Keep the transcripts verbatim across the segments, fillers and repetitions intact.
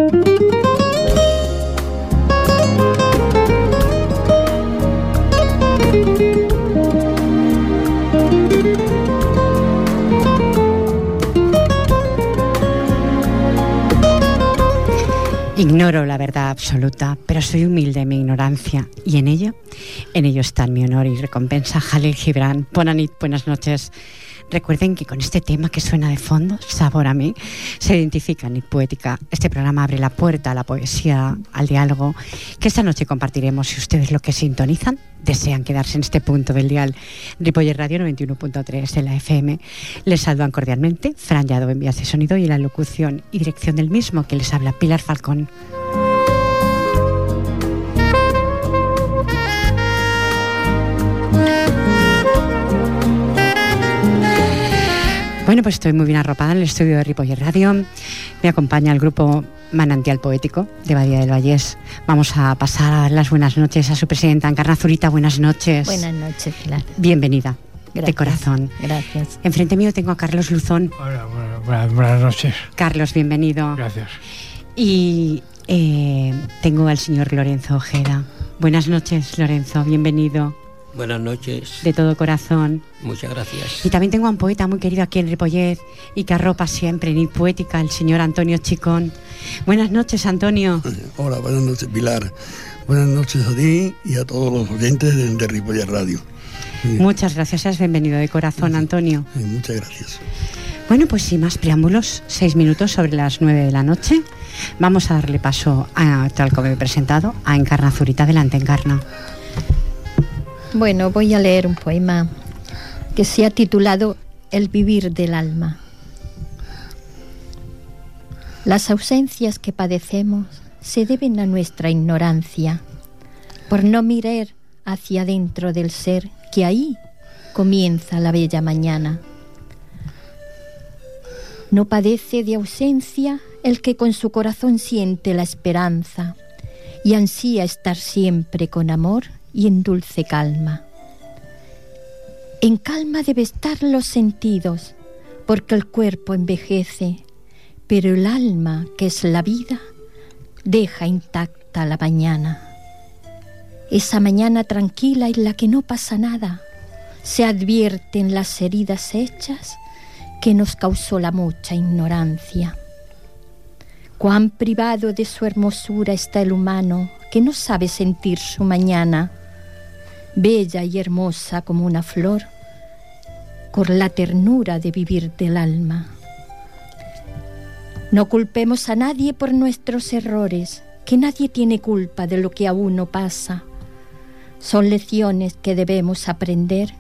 Ignoro la verdad absoluta, pero soy humilde en mi ignorancia, y en ello, en ello está mi honor y recompensa. Jalil Gibran, bona nit, buenas noches. Recuerden que con este tema que suena de fondo, Sabor a mí, se identifica Nit Poética. Este programa abre la puerta a la poesía, al diálogo, que esta noche compartiremos. Si ustedes lo que sintonizan desean quedarse en este punto del dial, Ripollet Radio noventa y uno punto tres de la F M, les saludan cordialmente Fran Llado en vías de sonido y en la locución y dirección del mismo, que les habla Pilar Falcón. Bueno, pues estoy muy bien arropada en el estudio de Ripollet Radio. Me acompaña el grupo Manantial Poético de Badía del Vallés. Vamos a pasar a dar las buenas noches a su presidenta, Encarna Zurita. Buenas noches. Buenas noches, Pilar. Bienvenida. Gracias, de corazón. Gracias. Enfrente mío tengo a Carlos Luzón. Hola, bueno, buenas, buenas noches. Carlos, bienvenido. Gracias. Y eh, tengo al señor Lorenzo Ojeda. Buenas noches, Lorenzo, bienvenido. Buenas noches. De todo corazón. Muchas gracias. Y también tengo a un poeta muy querido aquí en Ripollet y que arropa siempre Nit Poética, el señor Antonio Chicón. Buenas noches, Antonio. Hola, buenas noches, Pilar. Buenas noches a ti y a todos los oyentes de, de Ripollet Radio. Muchas gracias, has bienvenido de corazón, Antonio. Sí, muchas gracias. Bueno, pues sin más preámbulos, seis minutos sobre las nueve de la noche. Vamos a darle paso, a, tal como he presentado, a Encarna Zurita. Adelante, Encarna. Bueno, voy a leer un poema que se ha titulado El vivir del alma. Las ausencias que padecemos se deben a nuestra ignorancia, por no mirar hacia dentro del ser, que ahí comienza la bella mañana. No padece de ausencia el que con su corazón siente la esperanza y ansía estar siempre con amor y en dulce calma. En calma debe estar los sentidos, porque el cuerpo envejece, pero el alma, que es la vida, deja intacta la mañana. Esa mañana tranquila en la que no pasa nada, se advierten las heridas hechas que nos causó la mucha ignorancia. Cuán privado de su hermosura está el humano, que no sabe sentir su mañana, bella y hermosa como una flor, con la ternura de vivir del alma. No culpemos a nadie por nuestros errores, que nadie tiene culpa de lo que a uno pasa. Son lecciones que debemos aprender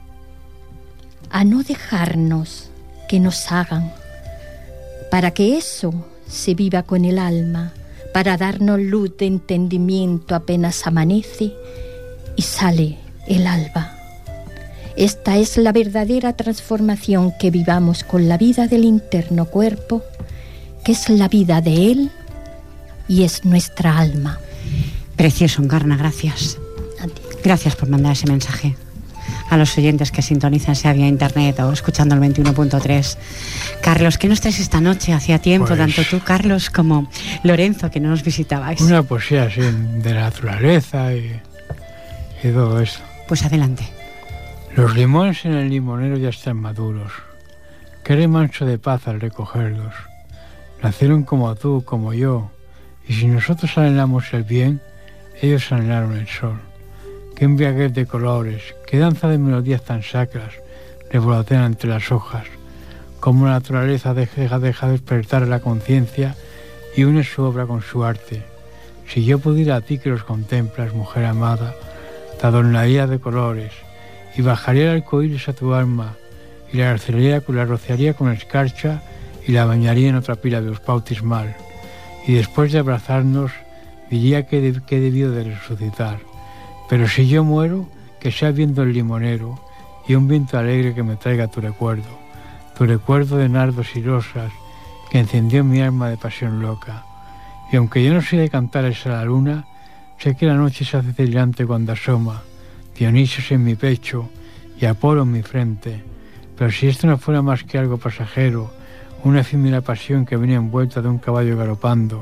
a no dejarnos que nos hagan, para que eso se viva con el alma, para darnos luz de entendimiento apenas amanece y sale el alba. Esta es la verdadera transformación que vivamos con la vida del interno cuerpo, que es la vida de él y es nuestra alma. Precioso, Encarna, gracias. A ti. Gracias por mandar ese mensaje a los oyentes que sintonizan, sea vía internet o escuchando el veintiuno punto tres. Carlos, ¿qué nos traes esta noche? Hacía tiempo, pues, tanto tú, Carlos, como Lorenzo, que no nos visitabais. Una poesía así de la naturaleza y, y todo eso. Pues adelante. Los limones en el limonero ya están maduros. Qué remanso de paz al recogerlos. Nacieron como tú, como yo, y si nosotros anhelamos el bien, ellos anhelaron el sol. Qué embriaguez de colores, qué danza de melodías tan sacras revolotean entre las hojas, como la naturaleza deja, deja despertar la conciencia y une su obra con su arte. Si yo pudiera a ti que los contemplas, mujer amada, te adornaría de colores y bajaría el arcoíris a tu alma y la rociaría, la rociaría con escarcha y la bañaría en otra pila de luz bautismal. Y después de abrazarnos diría que, de, que he debido de resucitar. Pero si yo muero, que sea viento el limonero y un viento alegre que me traiga tu recuerdo, tu recuerdo de nardos y rosas que encendió mi alma de pasión loca. Y aunque yo no sé de cantar esa la luna, sé que la noche se hace brillante cuando asoma, Dionisios en mi pecho y Apolo en mi frente. Pero si esto no fuera más que algo pasajero, una efímera pasión que venía envuelta de un caballo galopando,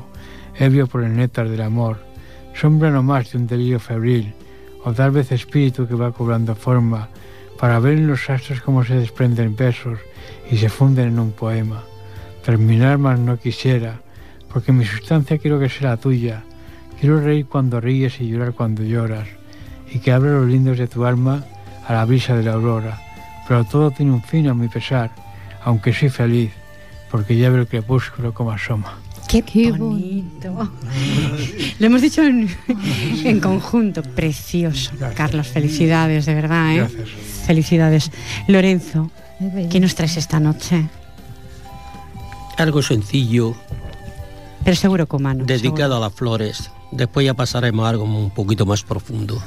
ebrio por el néctar del amor, sombra no más de un delirio febril, o tal vez espíritu que va cobrando forma, para ver en los astros cómo se desprenden besos y se funden en un poema. Terminar más no quisiera, porque mi sustancia quiero que sea tuya. Quiero reír cuando ríes y llorar cuando lloras, y que abra los lindos de tu alma a la brisa de la aurora. Pero todo tiene un fin a mi pesar, aunque soy feliz, porque ya veo el crepúsculo como asoma. ¡Qué, Qué bonito! bonito. Lo hemos dicho en, en conjunto, precioso. Gracias. Carlos, felicidades, de verdad, ¿eh? Gracias. Felicidades. Lorenzo, ¿qué nos traes esta noche? Algo sencillo. Pero seguro que humano. Dedicado seguro. a las flores. Después ya pasaremos a algo un poquito más profundo.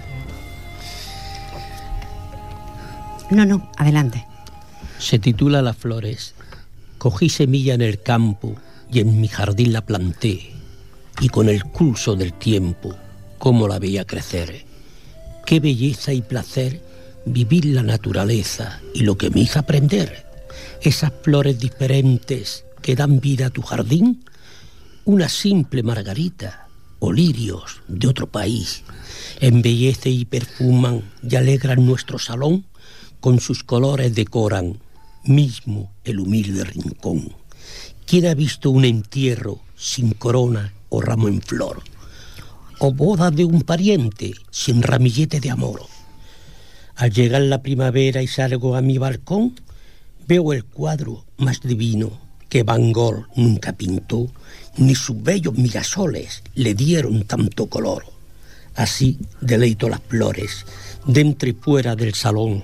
No, no, adelante. Se titula Las flores. Cogí semilla en el campo y en mi jardín la planté, y con el curso del tiempo, cómo la veía crecer. Qué belleza y placer vivir la naturaleza y lo que me hizo aprender. Esas flores diferentes que dan vida a tu jardín, una simple margarita o lirios de otro país, embellece y perfuman y alegran nuestro salón, con sus colores decoran mismo el humilde rincón. ¿Quién ha visto un entierro sin corona o ramo en flor? O boda de un pariente sin ramillete de amor. Al llegar la primavera y salgo a mi balcón, veo el cuadro más divino que Van Gogh nunca pintó, ni sus bellos mirasoles le dieron tanto color. Así deleito las flores, dentro y fuera del salón,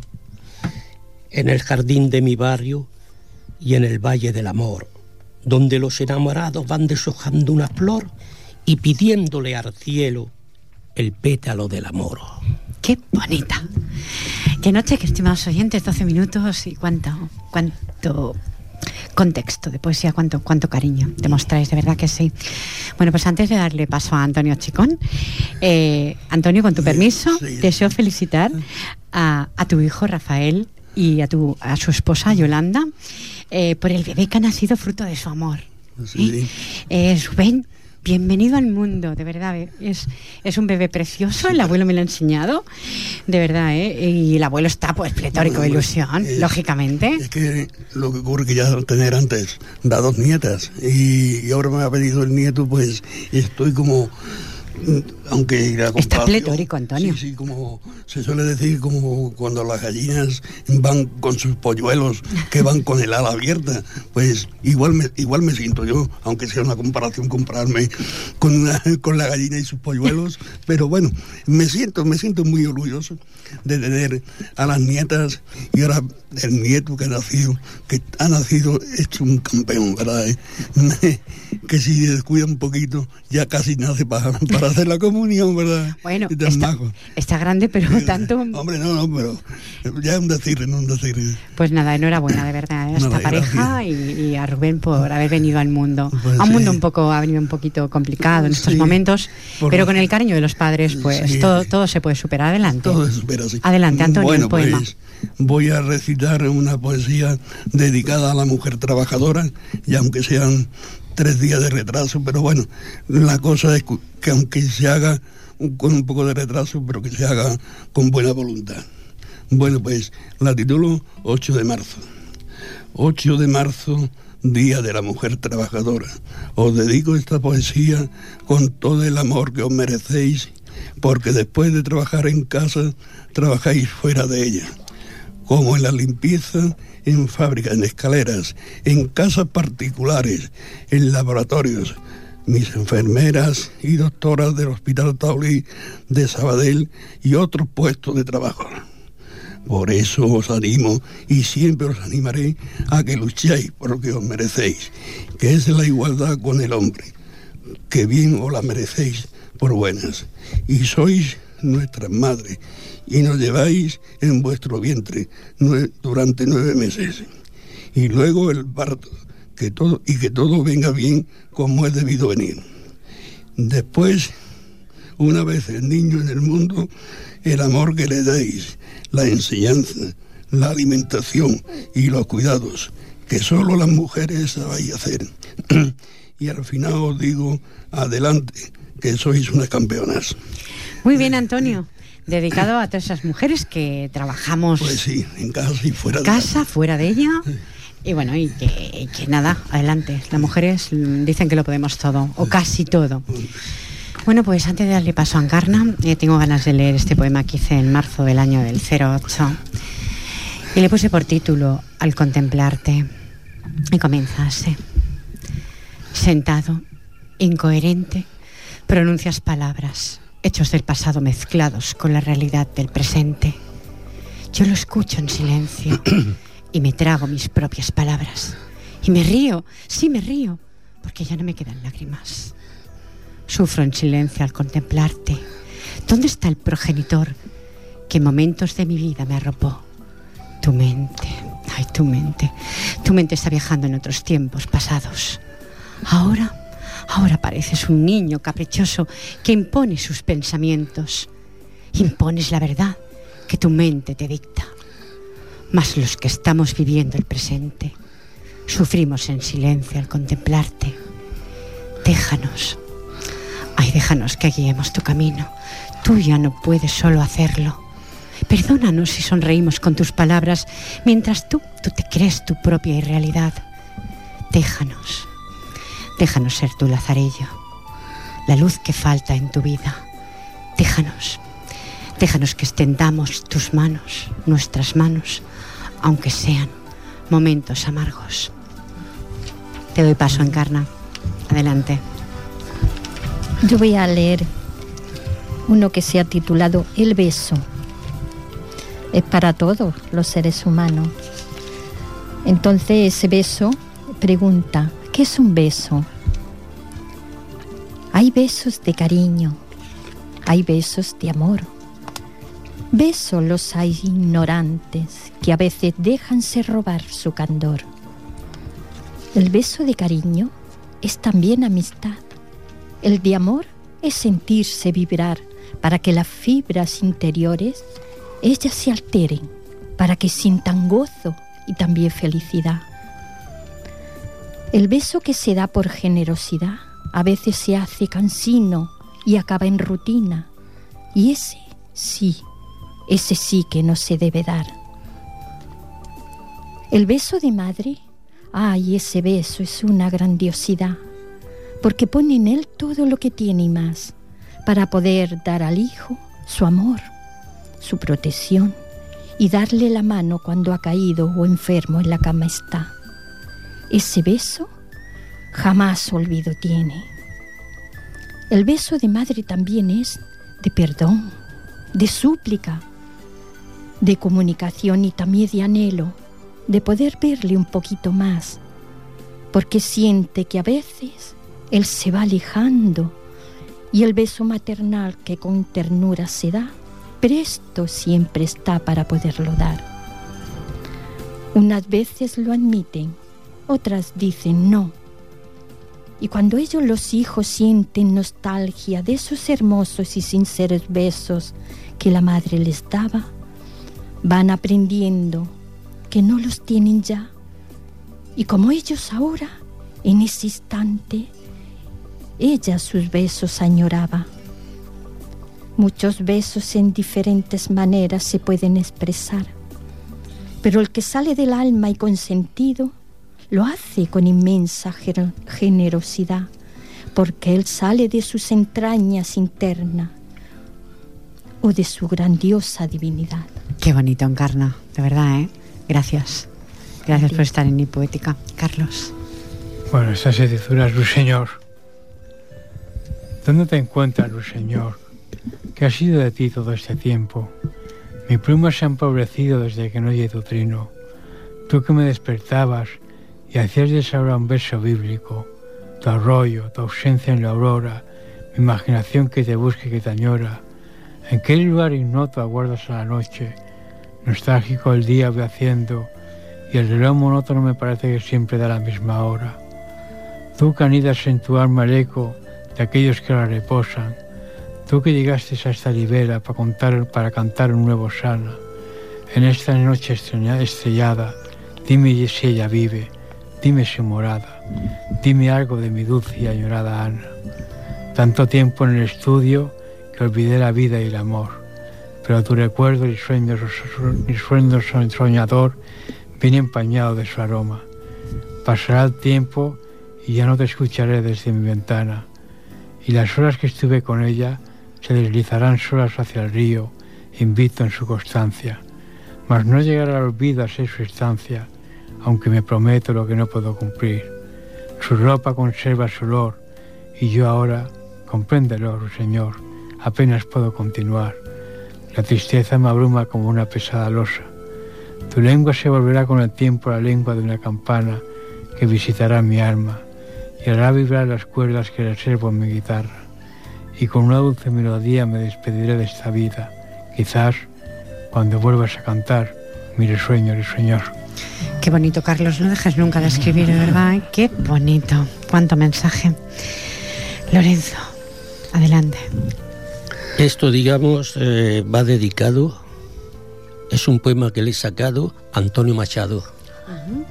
en el jardín de mi barrio y en el Valle del Amor, donde los enamorados van deshojando una flor y pidiéndole al cielo el pétalo del amor. ¡Qué bonita! ¡Qué noche, que estimados oyentes! doce minutos y cuánto, cuánto contexto de poesía, cuánto, cuánto cariño demostráis, de verdad que sí. Bueno, pues antes de darle paso a Antonio Chicón, eh, Antonio, con tu permiso, sí, sí. deseo felicitar a, a tu hijo Rafael y a, tu, a su esposa Yolanda eh, por el bebé que ha nacido fruto de su amor. Sí. ¿Eh? Eh, Rubén, bienvenido al mundo, de verdad. Es, es un bebé precioso, el abuelo me lo ha enseñado, de verdad, ¿eh? Y el abuelo está pues pletórico de ilusión, es, lógicamente. Es que lo que ocurre que ya tener antes da dos nietas y, y ahora me ha pedido el nieto, pues estoy como... Aunque la está pletórico, Antonio. Sí, sí, como se suele decir, como cuando las gallinas van con sus polluelos que van con el ala abierta, pues igual me igual me siento yo, aunque sea una comparación compararme con una, con la gallina y sus polluelos, pero bueno, me siento me siento muy orgulloso de tener a las nietas y ahora el nieto que ha nacido, que ha nacido hecho un campeón, ¿verdad? Que si descuida un poquito ya casi nace para, para hacer la comunión, ¿verdad? Bueno, está, está grande, pero tanto... Hombre, no, no, pero ya es un decir, no un decir. Pues nada, enhorabuena, de verdad, a esta nada, pareja y, y a Rubén por haber venido al mundo. Pues a un sí. mundo un poco, ha venido un poquito complicado en estos sí, momentos, pero con el cariño de los padres, pues sí, todo, todo se puede superar. Adelante. Todo se supera, sí. Adelante, Antonio, bueno, el poema. Pues, voy a recitar una poesía dedicada a la mujer trabajadora, y aunque sean tres días de retraso, pero bueno, la cosa es que aunque se haga con un poco de retraso, pero que se haga con buena voluntad. Bueno, pues la titulo ocho de marzo. ocho de marzo, Día de la Mujer Trabajadora. Os dedico esta poesía con todo el amor que os merecéis, porque después de trabajar en casa, trabajáis fuera de ella, como en la limpieza, en fábricas, en escaleras, en casas particulares, en laboratorios. Mis enfermeras y doctoras del Hospital Taulí de Sabadell y otros puestos de trabajo. Por eso os animo y siempre os animaré a que luchéis por lo que os merecéis, que es la igualdad con el hombre, que bien os la merecéis por buenas. Y sois nuestras madres y nos lleváis en vuestro vientre nue- durante nueve meses. Y luego el parto, que todo, y que todo venga bien como es debido venir. Después, una vez el niño en el mundo, el amor que le deis, la enseñanza, la alimentación y los cuidados, que solo las mujeres sabéis hacer. y al final os digo, adelante, que sois unas campeonas. Muy bien, Antonio. Dedicado a todas esas mujeres que trabajamos... Pues sí, en casa y fuera de casa. casa. Fuera de ella. Y bueno, y que, que nada, adelante. Las mujeres dicen que lo podemos todo, o casi todo. Bueno, pues antes de darle paso a Encarna, eh, tengo ganas de leer este poema que hice en marzo del año del cero ocho. Y le puse por título Al contemplarte. Y comienza así. Sentado, incoherente, pronuncias palabras, hechos del pasado mezclados con la realidad del presente. Yo lo escucho en silencio y me trago mis propias palabras. Y me río, sí me río, porque ya no me quedan lágrimas. Sufro en silencio al contemplarte. ¿Dónde está el progenitor que en momentos de mi vida me arropó? Tu mente, ay, tu mente. Tu mente está viajando en otros tiempos pasados. Ahora... Ahora pareces un niño caprichoso que impone sus pensamientos. Impones la verdad que tu mente te dicta. Mas los que estamos viviendo el presente sufrimos en silencio al contemplarte. Déjanos, ay, déjanos que guiemos tu camino. Tú ya no puedes solo hacerlo. Perdónanos si sonreímos con tus palabras mientras tú, tú te crees tu propia irrealidad. Déjanos. Déjanos ser tu lazarillo, la luz que falta en tu vida. Déjanos, déjanos que extendamos tus manos, nuestras manos, aunque sean momentos amargos. Te doy paso, Encarna. Adelante. Yo voy a leer uno que se ha titulado El beso. Es para todos los seres humanos. Entonces ese beso pregunta: ¿qué es un beso? Hay besos de cariño, hay besos de amor. Besos los hay ignorantes que a veces déjanse robar su candor. El beso de cariño es también amistad. El de amor es sentirse vibrar para que las fibras interiores ellas se alteren, para que sientan gozo y también felicidad. El beso que se da por generosidad a veces se hace cansino y acaba en rutina. Y ese sí, ese sí que no se debe dar. El beso de madre, ay, ese beso es una grandiosidad, porque pone en él todo lo que tiene y más, para poder dar al hijo su amor, su protección y darle la mano cuando ha caído o enfermo en la cama está. Ese beso jamás olvido tiene. El beso de madre también es de perdón, de súplica, de comunicación y también de anhelo, de poder verle un poquito más, porque siente que a veces él se va alejando y el beso maternal que con ternura se da, presto siempre está para poderlo dar. Unas veces lo admiten, otras dicen no. Y cuando ellos, los hijos, sienten nostalgia de esos hermosos y sinceros besos que la madre les daba, van aprendiendo que no los tienen ya. Y como ellos ahora, en ese instante, ella sus besos añoraba. Muchos besos en diferentes maneras se pueden expresar, pero el que sale del alma y con sentido lo hace con inmensa generosidad, porque él sale de sus entrañas internas o de su grandiosa divinidad. Qué bonito, Encarna, de verdad, ¿eh? Gracias. Gracias por estar en Mi Poética. Carlos. Bueno, esta se titula Ruiseñor. ¿Dónde te encuentras, Ruiseñor? ¿Qué ha sido de ti todo este tiempo? Mi pluma se ha empobrecido desde que no oye tu trino. Tú que me despertabas y hacías de esa hora un verso bíblico, tu arroyo, tu ausencia en la aurora, mi imaginación que te busca y que te añora. ¿En qué lugar ignoto aguardas a la noche? Nostálgico el día voy haciendo y el reloj monótono me parece que siempre da la misma hora. Tú que anidas en tu alma el eco de aquellos que la reposan, tú que llegaste a esta libera para, contar, para cantar un nuevo sana, en esta noche estrellada, dime si ella vive, dime su morada. dime algo de mi dulce y añorada Ana. Tanto tiempo en el estudio que olvidé la vida y el amor, pero tu recuerdo y sueños, y sueños soñador viene empañado de su aroma. Pasará el tiempo y ya no te escucharé desde mi ventana, y las horas que estuve con ella se deslizarán solas hacia el río, invicto en su constancia, mas no llegará al olvido a ser su estancia, aunque me prometo lo que no puedo cumplir. Su ropa conserva su olor, y yo ahora, compréndelo, Señor, apenas puedo continuar. La tristeza me abruma como una pesada losa. Tu lengua se volverá con el tiempo la lengua de una campana que visitará mi alma y hará vibrar las cuerdas que reservo en mi guitarra. Y con una dulce melodía me despediré de esta vida. Quizás, cuando vuelvas a cantar, mi resueño, Señor. Qué bonito, Carlos, no dejes nunca de escribir, ¿verdad? Qué bonito, cuánto mensaje. Lorenzo, adelante. Esto, digamos, eh, va dedicado, es un poema que le he sacado a Antonio Machado. Uh-huh.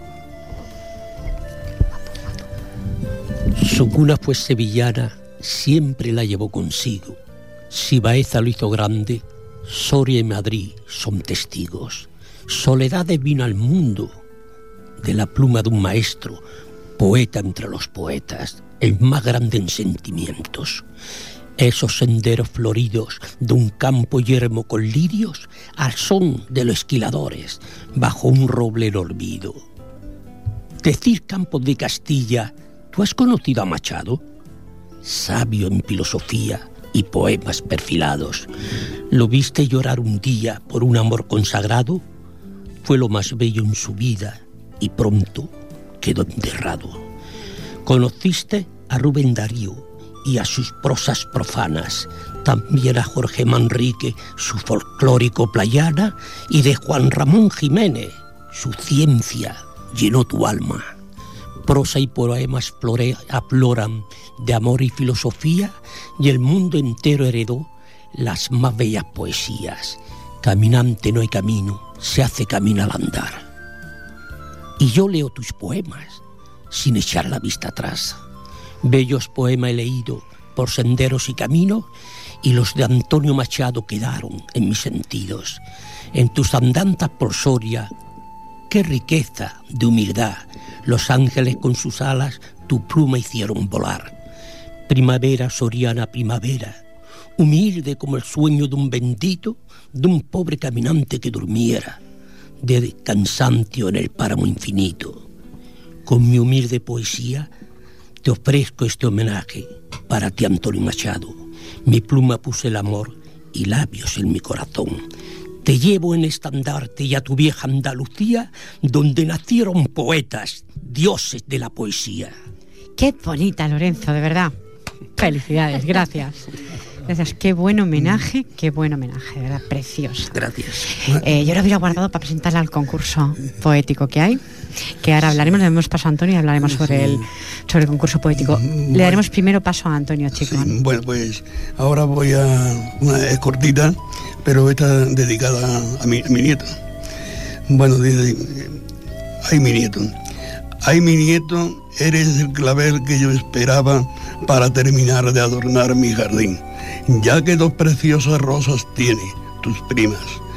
Su cuna fue sevillana, siempre la llevó consigo. Si Baeza lo hizo grande, Soria y Madrid son testigos. Soledades vino al mundo de la pluma de un maestro, poeta entre los poetas, el más grande en sentimientos. Esos senderos floridos de un campo yermo con lirios, al son de los esquiladores, bajo un roble en olvido. Decir Campos de Castilla, ¿tú has conocido a Machado? Sabio en filosofía y poemas perfilados. ¿Lo viste llorar un día por un amor consagrado? Fue lo más bello en su vida y pronto quedó enterrado. Conociste a Rubén Darío y a sus prosas profanas, también a Jorge Manrique, su folclórico playana, y de Juan Ramón Jiménez, su ciencia llenó tu alma. Prosa y poemas flore, afloran de amor y filosofía, y el mundo entero heredó las más bellas poesías. Caminante no hay camino, se hace camino al andar. Y yo leo tus poemas sin echar la vista atrás. Bellos poemas he leído por senderos y caminos, y los de Antonio Machado quedaron en mis sentidos. En tus andanzas por Soria, qué riqueza de humildad, los ángeles con sus alas tu pluma hicieron volar. Primavera soriana, primavera, humilde como el sueño de un bendito, de un pobre caminante que durmiera, de cansancio en el páramo infinito. Con mi humilde poesía te ofrezco este homenaje para ti, Antonio Machado. Mi pluma puse el amor y labios en mi corazón. Te llevo en estandarte y a tu vieja Andalucía, donde nacieron poetas, dioses de la poesía. Qué bonita, Lorenzo, de verdad. Felicidades, gracias. Gracias, qué buen homenaje, qué buen homenaje, de verdad, precioso. Gracias. Eh, yo lo hubiera guardado para presentarle al concurso poético que hay, que ahora hablaremos, le damos paso a Antonio y hablaremos sobre el, sobre el concurso poético. Bueno, le daremos primero paso a Antonio Chicón. Sí, bueno, pues ahora voy a... Una, es cortita, pero está dedicada a mi, a mi nieto. Bueno, dice... Ay, mi nieto. Ay, mi nieto, eres el clavel que yo esperaba para terminar de adornar mi jardín, ya que dos preciosas rosas tiene tus primas.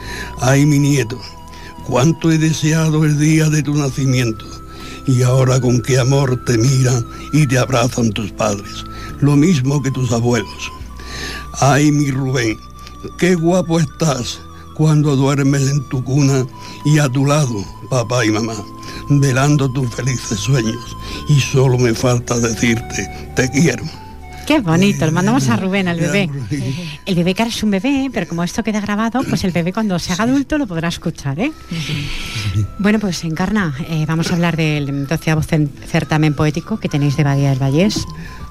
Ay, mi nieto, cuánto he deseado el día de tu nacimiento, y ahora con qué amor te miran y te abrazan tus padres, lo mismo que tus abuelos. Ay, mi Rubén, qué guapo estás cuando duermes en tu cuna y a tu lado, papá y mamá, velando tus felices sueños, y solo me falta decirte, te quiero. Qué bonito, le mandamos a Rubén, al bebé. El bebé que ahora es un bebé, pero como esto queda grabado, pues el bebé cuando se haga adulto lo podrá escuchar, ¿eh? Bueno, pues Encarna, eh, vamos a hablar del doceavo certamen poético que tenéis de Badía del Vallés.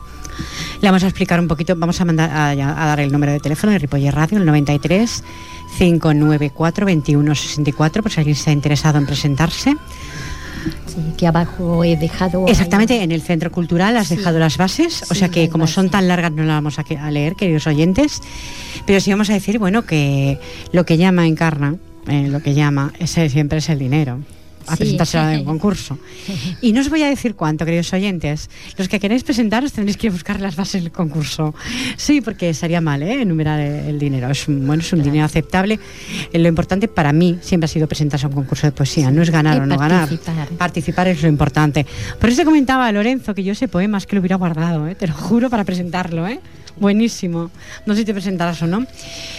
Le vamos a explicar un poquito, vamos a mandar a, a dar el número de teléfono de Ripollet Radio, el noventa y tres, cinco nueve cuatro, veintiuno sesenta y cuatro, por si alguien está interesado en presentarse. Sí, que abajo he dejado... Exactamente, ahí. En el Centro Cultural has sí. dejado las bases, o sí, sea que como son tan largas no las vamos a, a leer, queridos oyentes, pero sí vamos a decir, bueno, que lo que llama Encarna, eh, lo que llama, ese siempre es el dinero. a Sí. presentarse en un concurso. Y no os voy a decir cuánto, queridos oyentes. Los que queréis presentaros tendréis que buscar las bases del concurso. Sí, porque estaría mal, ¿eh? Enumerar el dinero. Es un, bueno, es un dinero aceptable. Eh, Lo importante para mí siempre ha sido presentarse a un concurso de poesía. No es ganar Y o no ganar. participar. Participar es lo importante. Por eso te comentaba, Lorenzo, que yo ese poema es que lo hubiera guardado, ¿eh? Te lo juro, para presentarlo, ¿eh? Buenísimo. No sé si te presentarás o no.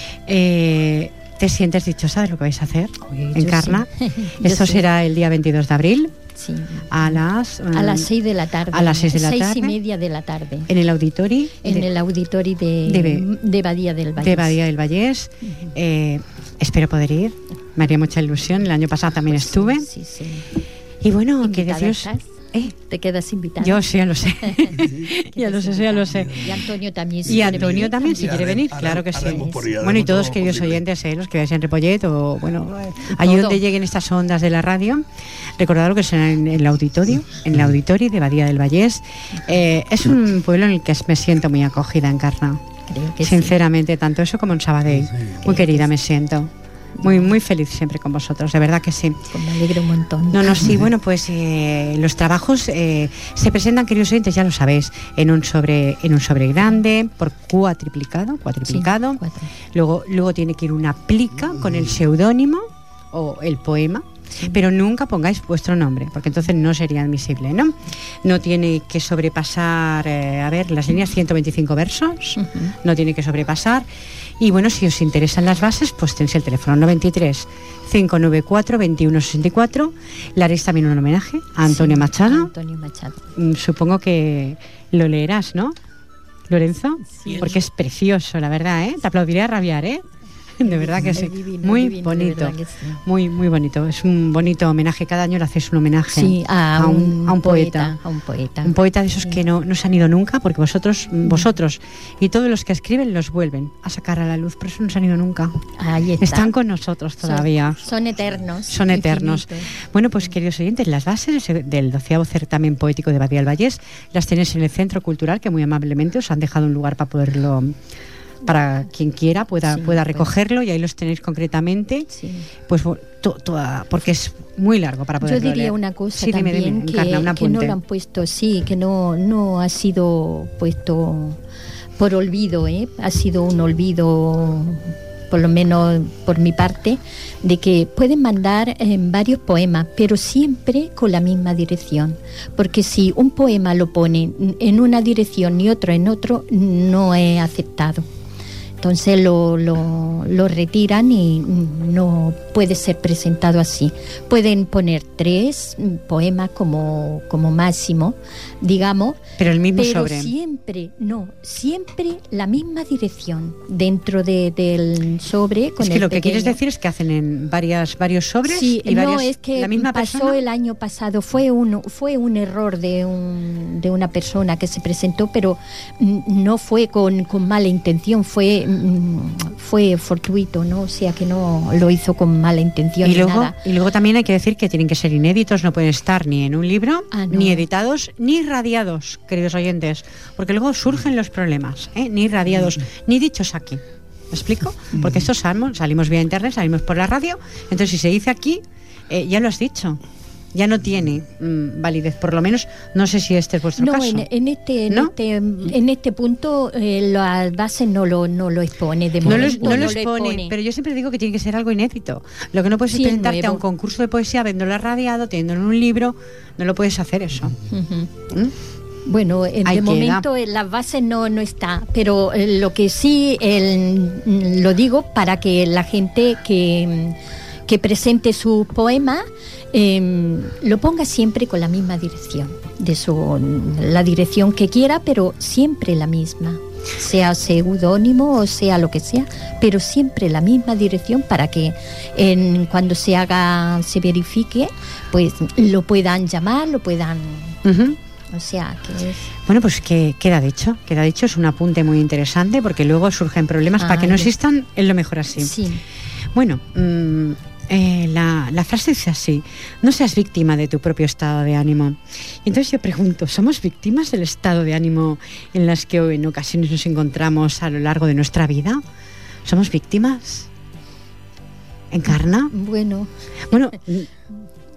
Eh, ¿Te sientes dichosa de lo que vais a hacer? Oye, yo Encarna. sí. Esto Yo sí. será el día veintidós de abril Sí. a las... A las mm, seis de la tarde. a las seis de la Seis tarde. y media de la tarde. en el auditorio En de, el auditorio de, de- de Badía del Valle. de Badía del Vallés. Eh, espero poder ir. Me haría mucha ilusión. El año pasado también estuve. Sí, sí. Y bueno, que Invitada deciros... estás. Eh, Te quedas invitada. yo sí, ya lo sé. ya lo sé, ya lo sé. Y Antonio también. si Y quiere Antonio venir, también, si Y quiere haré- venir, haré- claro que sí. haremos por ahí, Bueno, y haremos todos todo queridos posible. oyentes, eh, los que veáis en Ripollet o, bueno, eh, allí donde lleguen estas ondas de la radio, recordad lo que será en el auditorio, en el auditorio de Badía del Vallés. Eh, es un pueblo en el que me siento muy acogida, Encarna. Creo que sí. Sinceramente, tanto eso como en Sabadell. Muy querida me siento. Muy, muy feliz siempre con vosotros, de verdad que sí. Pues me alegro un montón. No, no, sí, bueno, pues eh, los trabajos eh, se presentan, queridos oyentes, ya lo sabéis, en un sobre, en un sobre grande, por cuatriplicado, cuatriplicado. Sí, cuatro. Luego, luego tiene que ir una plica con el seudónimo o el poema. Pero nunca pongáis vuestro nombre, porque entonces no sería admisible, ¿no? No tiene que sobrepasar, eh, a ver, las líneas ciento veinticinco versos, Ujú. no tiene que sobrepasar. Y bueno, si os interesan las bases, pues tenéis el teléfono noventa y tres, cinco noventa y cuatro, veintiuno sesenta y cuatro. Le haréis también un homenaje a Antonio Sí, Machado. Antonio Machado. Mm, Supongo que lo leerás, ¿no, Lorenzo? Sí. Porque es precioso, la verdad, ¿eh? Te aplaudiré a rabiar, ¿eh? De verdad que Es sí. divino, Muy divino, de bonito. verdad que sí. Muy, muy bonito. Es un bonito homenaje. Cada año le haces un homenaje Sí, a, a un, un, a un poeta. A un poeta. Un poeta de esos Sí. que no, no se han ido nunca, porque vosotros, vosotros y todos los que escriben los vuelven a sacar a la luz, por eso no se han ido nunca. Ahí está. Están con nosotros todavía. Son, son eternos. Son eternos. infinitos. Bueno, pues queridos oyentes, las bases del doceavo certamen poético de Badía del Vallés las tenéis en el Centro Cultural, que muy amablemente os han dejado un lugar para poderlo, para quien quiera pueda, Sí, pueda pues. recogerlo, y ahí los tenéis concretamente. Sí. Pues bo- to- toda- porque es muy largo para Yo poderlo diría leer. una cosa Sí, dime, también, dime, que, Encarna, un que no apunte. lo han puesto, sí, que no, no ha sido puesto por olvido, ¿eh? Ha sido un olvido, por lo menos por mi parte, de que pueden mandar eh, varios poemas, pero siempre con la misma dirección, porque si un poema lo pone en una dirección y otro en otro, no es aceptado. Entonces lo, lo, lo retiran y no puede ser presentado así. Pueden poner tres poemas como, como máximo, digamos, Pero el mismo pero sobre. siempre, no, siempre la misma dirección dentro de, del sobre. Con Es que el lo que pequeño. quieres decir es que hacen en varias, varios sobres Sí, y no, varias, es que la misma pasó persona. el año pasado, fue un, fue un error de, un, de una persona que se presentó, pero mm, no fue con, con mala intención, fue, mm, fue fortuito, ¿no? O sea que no lo hizo con mala intención Y ni luego, nada. y luego también hay que decir que tienen que ser inéditos, no pueden estar ni en un libro, Ah, no. ni editados, ni radiados, queridos oyentes, porque luego surgen los problemas, ¿eh? Ni radiados, ni dichos aquí. ¿Me explico? Porque estos salimos, salimos vía internet, salimos por la radio, entonces si se dice aquí, eh, ya lo has dicho, ya no tiene mm, validez, por lo menos, no sé si este es vuestro No, caso. en, en este, en ¿No? este, en este punto eh, la base no lo, no lo expone de No lo, momento. no lo no expone, pero yo siempre digo que tiene que ser algo inédito. Lo que no puedes Sí, es es presentarte a nuevo. un concurso de poesía habiéndolo radiado, teniéndolo en un libro, no lo puedes hacer eso. Ujú. ¿Mm? Bueno, en- Ahí de queda. momento en las bases no, no está, pero eh, lo que sí el- mm, lo digo para que la gente que, mm, que presente sus poemas eh, lo ponga siempre con la misma dirección, de su, la dirección que quiera, pero siempre la misma, sea seudónimo o sea lo que sea, pero siempre la misma dirección para que en, cuando se haga, se verifique, pues lo puedan llamar, lo puedan... Ujú. O sea, que es... Bueno, pues que queda dicho, queda dicho, es un apunte muy interesante porque luego surgen problemas. Para que no Ay. existan, es lo mejor así. Sí. Bueno, mm, eh, la, la frase dice así: no seas víctima de tu propio estado de ánimo. Y entonces yo pregunto, ¿somos víctimas del estado de ánimo en las que en ocasiones nos encontramos a lo largo de nuestra vida? ¿Somos víctimas? ¿Encarna? Bueno, Bueno,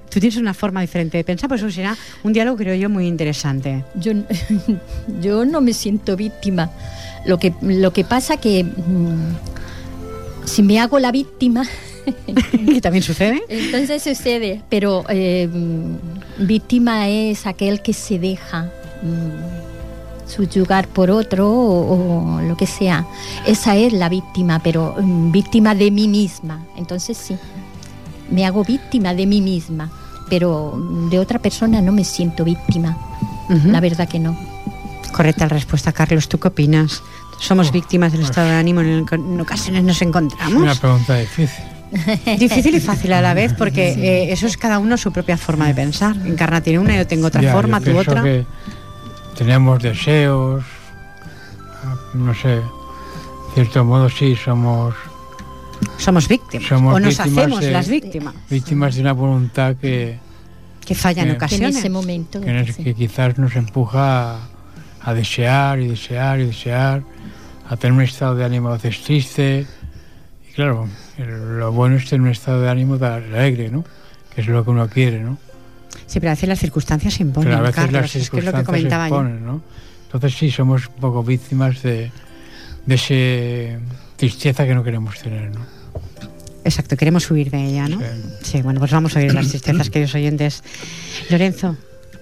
Tú tienes una forma diferente de pensar, pues eso será un diálogo, creo yo, muy interesante. Yo, yo no me siento víctima. Lo que, lo que pasa que mmm, si me hago la víctima... ¿Y también sucede? Entonces sucede, pero eh, víctima es aquel que se deja mmm, subyugar por otro o, o lo que sea. Esa es la víctima, pero mmm, víctima de mí misma. Entonces sí, me hago víctima de mí misma, pero de otra persona no me siento víctima. Uh-huh. La verdad que no. Correcta la respuesta, Carlos. ¿Tú qué opinas? ¿Somos oh, víctimas del pues, estado de ánimo en el que en ocasiones nos encontramos? Una pregunta difícil. Difícil y fácil a la vez, porque sí. eh, eso es cada uno su propia forma de pensar. Encarna tiene una, yo tengo otra ya, forma, tú otra. Que tenemos deseos, no sé, de cierto modo sí somos... Somos víctimas, somos o nos víctimas hacemos de, las víctimas. Víctimas de una voluntad que... Que falla que, en ocasiones. En ese momento. Que, que, sí. que quizás nos empuja a, a desear y desear y desear, a tener un estado de ánimo a veces triste. Y claro, lo bueno es tener un estado de ánimo alegre, ¿no? Que es lo que uno quiere, ¿no? Sí, pero a veces las circunstancias se imponen, pero a veces Carlos, las circunstancias es que es lo que comentaba se imponen, ¿no? Entonces sí, somos un poco víctimas de, de esa tristeza que no queremos tener, ¿no? Exacto, queremos huir de ella, ¿no? Sí, sí, bueno, pues vamos a oír las tristezas, queridos oyentes. Lorenzo.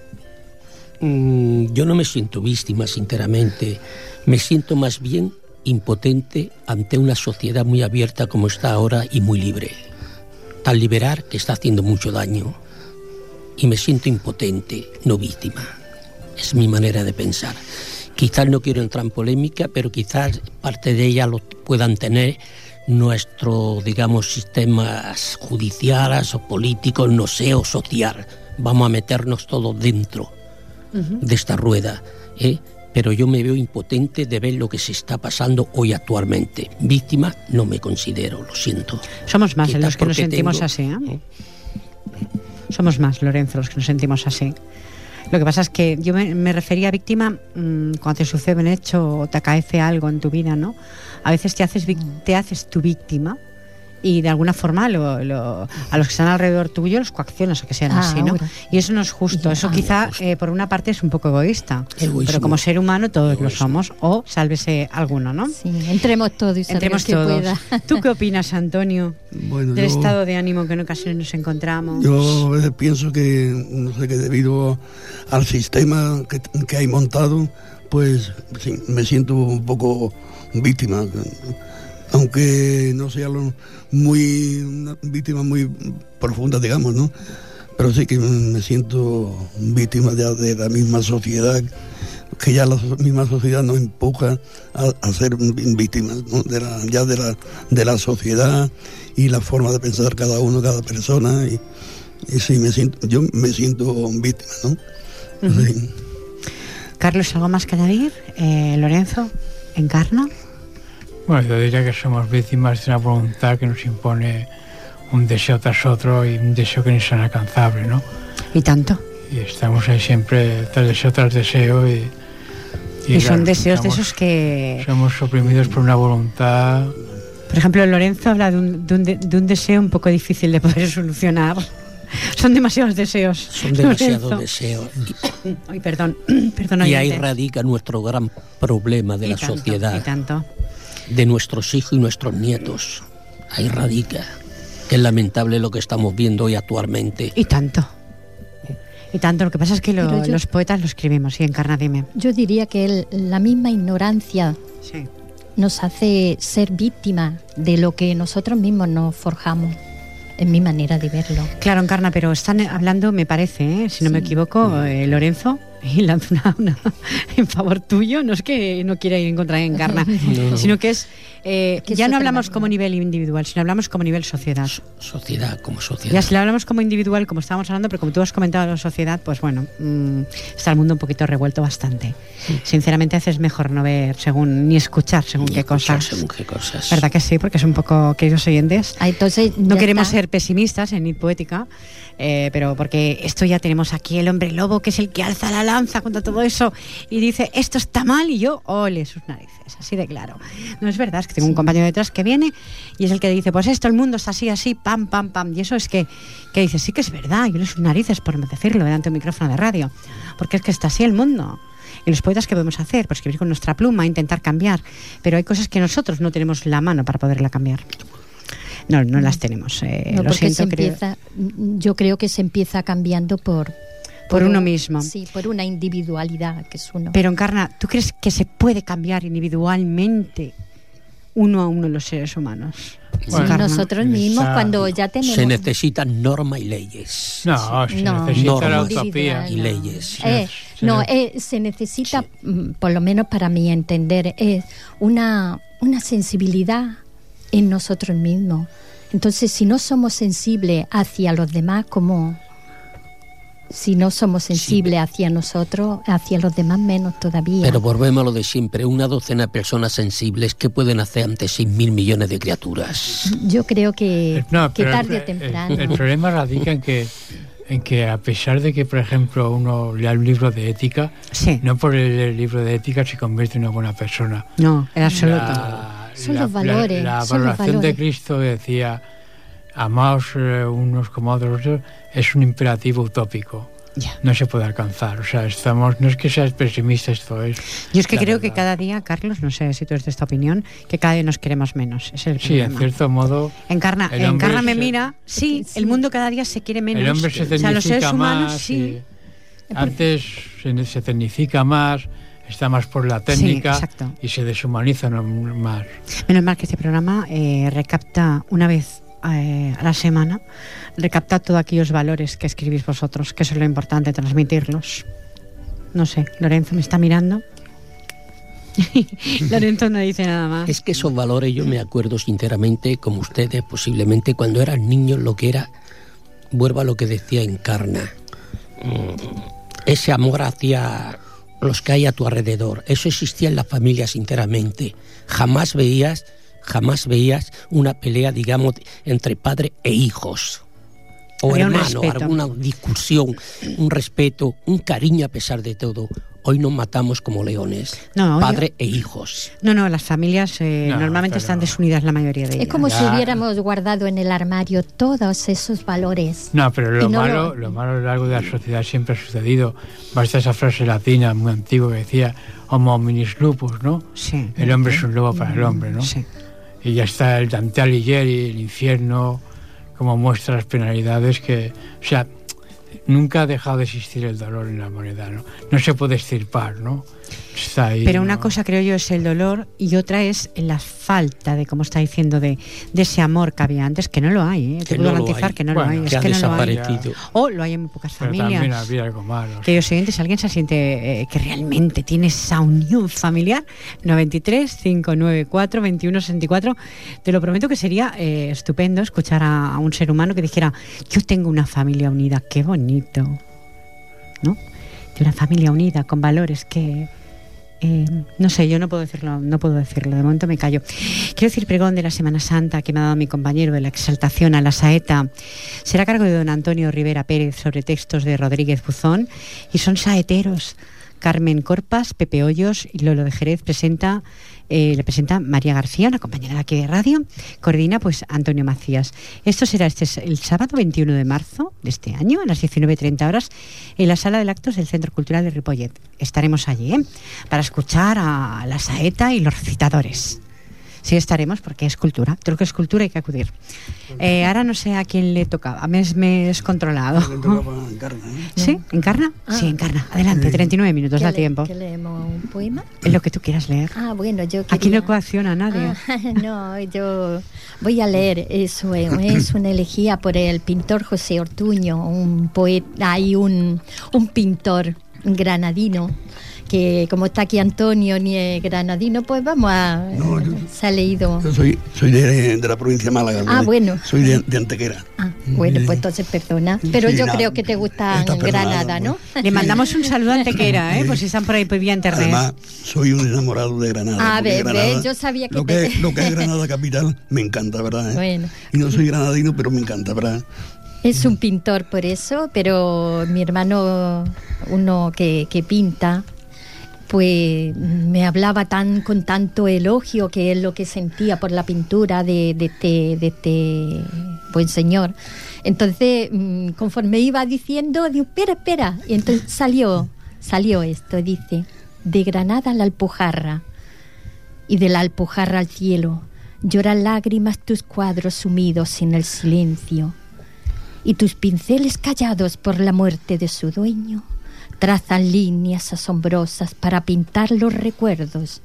Mm, yo no me siento víctima, sinceramente. Me siento más bien impotente ante una sociedad muy abierta como está ahora y muy libre. Tan liberal que está haciendo mucho daño. Y me siento impotente, no víctima. Es mi manera de pensar. Quizás no quiero entrar en polémica, pero quizás parte de ella lo puedan tener nuestro, digamos, sistemas judiciales o políticos, no sé, o social. Vamos a meternos todos dentro uh-huh. de esta rueda, ¿eh? Pero yo me veo impotente de ver lo que se está pasando hoy actualmente. Víctima no me considero, lo siento. Somos más en los que nos sentimos tengo, así, ¿eh? ¿eh? Somos más, Lorenzo, los que nos sentimos así. Lo que pasa es que yo me, me refería a víctima mmm, cuando te sucede un hecho o te acaece algo en tu vida, ¿no? A veces te haces, te haces tu víctima y de alguna forma lo, lo, a los que están alrededor tuyo los coaccionas a que sean ah, así, ¿no? Ahora. Y eso no es justo. Eso quizá eh, por una parte es un poco egoísta, Egoísmo. Pero como ser humano todos Egoísmo. Lo somos, o sálvese alguno, ¿no? Sí, entremos todos y entremos que todos. Pueda. ¿Tú qué opinas, Antonio, bueno, del yo, estado de ánimo que en ocasiones nos encontramos? Yo a veces pienso que, no sé, que debido al sistema que, que hay montado, pues sí, me siento un poco víctima, aunque no sea lo, muy una víctima muy profunda, digamos, ¿no? Pero sí que me siento víctima de, de la misma sociedad, que ya la misma sociedad nos empuja a, a ser víctimas, ¿no? de la, ya de la, de la sociedad y la forma de pensar cada uno, cada persona, y, y sí, me siento, yo me siento víctima, ¿no? Uh-huh. Sí. Carlos, ¿algo más que añadir? Eh, Lorenzo, ¿Encarna? Bueno, yo diría que somos víctimas de una voluntad que nos impone un deseo tras otro y un deseo que no es inalcanzable, ¿no? ¿Y tanto? Y estamos ahí siempre tras deseo tras deseo y... Y, y claro, son deseos estamos, de esos que... Somos oprimidos por una voluntad... Por ejemplo, Lorenzo habla de un, de un, de un deseo un poco difícil de poder solucionar. Son demasiados deseos. Son demasiados deseos. Ay, perdón, perdón. Y ahí radica nuestro gran problema de y la tanto, sociedad. Y tanto. De nuestros hijos y nuestros nietos. Ahí radica. Que es lamentable lo que estamos viendo hoy actualmente. Y tanto. Y tanto. Lo que pasa es que lo, yo, los poetas lo escribimos. Y Encarna, dime. Yo diría que el, la misma ignorancia sí. nos hace ser víctimas de lo que nosotros mismos nos forjamos. En mi manera de verlo. Claro, Encarna, pero están hablando, me parece, ¿eh? si no sí. me equivoco, eh, Lorenzo, y lanza una, una en favor tuyo. No es que no quiera ir en contra de Encarna, no. sino que es eh, que ya no hablamos como nivel individual, sino hablamos como nivel sociedad. So- sociedad, como sociedad. Ya si le hablamos como individual, como estábamos hablando, pero como tú has comentado la sociedad, pues bueno, mmm, está el mundo un poquito revuelto bastante. Sí. Sinceramente, haces mejor no ver según ni escuchar según ni qué escuchar cosas. Según qué cosas. ¿Verdad que sí? Porque es un poco, queridos oyentes, ah, entonces no queremos está. ser pesimistas en Nit Poética, eh, pero porque esto ya tenemos aquí el hombre lobo, que es el que alza la lanza contra todo eso y dice, esto está mal, y yo, ole sus narices, así de claro. No es verdad, es que tengo sí. un compañero detrás que viene y es el que dice, pues esto, el mundo es así, así, pam, pam, pam. Y eso es que, que dice, sí que es verdad, yo le sus narices por decirlo delante de un micrófono de radio, porque es que está así el mundo. Y los poetas, ¿qué podemos hacer? Pues escribir con nuestra pluma, intentar cambiar. Pero hay cosas que nosotros no tenemos la mano para poderla cambiar. No, no las tenemos. Eh, no, lo porque siento, se empieza, creo. Yo creo que se empieza cambiando por... Por, por uno mismo. Sí, por una individualidad que es uno. Pero, Encarna, ¿tú crees que se puede cambiar individualmente uno a uno los seres humanos? Bueno, sí, nosotros mismos esa... cuando ya tenemos... Se necesitan normas y leyes. No, se no, necesita normas la utopía. Y leyes. Eh, sí, no, sí. eh, se necesita, sí. por lo menos para mí entender, es una, una sensibilidad en nosotros mismos. Entonces, si no somos sensibles hacia los demás, ¿cómo...? Si no somos sensibles sí. hacia nosotros, hacia los demás menos todavía. Pero volvemos a lo de siempre, una docena de personas sensibles, ¿qué pueden hacer ante seis mil millones de criaturas? Yo creo que, no, que tarde el, o temprano. El, el problema radica en que, en que a pesar de que, por ejemplo, uno lea un libro de ética, sí. no por leer el libro de ética se convierte en una buena persona. No, en absoluto. La, son la, los valores. La, la son valoración los valores. de Cristo decía, amaos eh, unos como otros, es un imperativo utópico. Ya. No se puede alcanzar, o sea, estamos, no es que seas pesimista, esto es... Yo es que creo verdad. que cada día, Carlos, no sé si tú eres de esta opinión, que cada día nos queremos menos, es el Sí, problema. en cierto modo... Encarna, Encarna me se... mira, sí, sí, el mundo cada día se quiere menos. El hombre se tecnifica, o sea, los seres humanos, más, sí. Antes se, se tecnifica más, está más por la técnica sí, y se deshumaniza más. Menos mal que este programa eh, recapta una vez Eh, a la semana, recaptad todos aquellos valores que escribís vosotros, que eso es lo importante, transmitirlos. No sé, Lorenzo me está mirando. Lorenzo no dice nada más. Es que esos valores yo me acuerdo sinceramente, como ustedes posiblemente, cuando eran niños, lo que era, vuelvo a lo que decía Encarna, ese amor hacia los que hay a tu alrededor, eso existía en la familia sinceramente. Jamás veías jamás veías una pelea, digamos, entre padre e hijos o Había hermano, alguna discusión, un respeto, un cariño a pesar de todo. Hoy nos matamos como leones, no, padre yo... e hijos. No, no, las familias eh, no, normalmente pero... están desunidas la mayoría de ellas. Es como ya. si hubiéramos guardado en el armario todos esos valores. No, pero lo, no malo, lo... lo malo a lo largo de la sociedad siempre ha sucedido. Basta esa frase latina muy antigua que decía homo hominis lupus, ¿no? Sí. El hombre es un lobo para el hombre, ¿no? Sí. Y ya está el Dante Alighieri, el infierno, como muestra las penalidades que... O sea, nunca ha dejado de existir el dolor en la humanidad, ¿no? No se puede extirpar, ¿no? Está ahí, pero una ¿no? cosa, creo yo, es el dolor y otra es la falta de, como está diciendo, de, de ese amor que había antes, que no lo hay, ¿eh? Te puedo no garantizar que no bueno, lo hay. Que Es ha que no lo hay. desaparecido. O lo hay en muy pocas Pero familias. también había algo malo. Queridos oyentes, si alguien se siente eh, que realmente tiene esa unión familiar, noventa y tres, cinco nueve cuatro, veintiuno sesenta y cuatro, te lo prometo que sería eh, estupendo escuchar a, a un ser humano que dijera, yo tengo una familia unida, qué bonito, ¿no? De una familia unida, con valores que... Eh, no sé, yo no puedo decirlo, no puedo decirlo, de momento me callo. Quiero decir, pregón de la Semana Santa que me ha dado mi compañero de la exaltación a la saeta será a cargo de don Antonio Rivera Pérez sobre textos de Rodríguez Buzón y son saeteros. Carmen Corpas, Pepe Hoyos y Lolo de Jerez presenta, eh, le presenta María García, una compañera de aquí de radio, coordina pues Antonio Macías. Esto será este el sábado veintiuno de marzo de este año a las diecinueve treinta horas en la sala de actos del Centro Cultural de Ripollet. Estaremos allí ¿eh? para escuchar a la saeta y los recitadores. Sí estaremos porque es cultura, creo que es cultura, hay que acudir. Eh, ahora no sé a quién le tocaba, me, me he descontrolado. Le tocaba Encarna, ¿eh? ¿Sí? ¿Encarna? Ah. Sí, Encarna. Adelante, treinta y nueve minutos, da le, tiempo. ¿Que leemos un poema? Es lo que tú quieras leer. Ah, bueno, yo quería... Aquí no coacciona a nadie. Ah, no, yo voy a leer, eso es, es una elegía por el pintor José Ortuño, un poeta, hay un, un pintor granadino, que como está aquí Antonio ni es granadino, pues vamos a... No, yo- se ha leído... Yo soy, soy de, de la provincia de Málaga. Ah, ¿no? bueno. Soy de, de Antequera. Ah, bueno, pues entonces perdona. Pero Sí, yo no, creo que te gusta está perdonado, Granada, ¿no? Le mandamos un saludo a Antequera, ¿eh? Por si están por ahí por vía internet. Además, soy un enamorado de Granada. Ah, porque ve, ve, Granada, yo sabía que lo, te- que, lo que es Granada capital me encanta, ¿verdad? eh? Bueno. Y no soy granadino, pero me encanta, ¿verdad? Es un pintor por eso, pero mi hermano, uno que, que pinta, pues me hablaba tan con tanto elogio que es lo que sentía por la pintura de, de, este, de este buen señor. Entonces, conforme iba diciendo, digo, espera, espera. Y entonces salió, salió esto, dice, de Granada a la Alpujarra y de la Alpujarra al cielo, lloran lágrimas tus cuadros sumidos en el silencio y tus pinceles callados por la muerte de su dueño trazan líneas asombrosas para pintar los recuerdos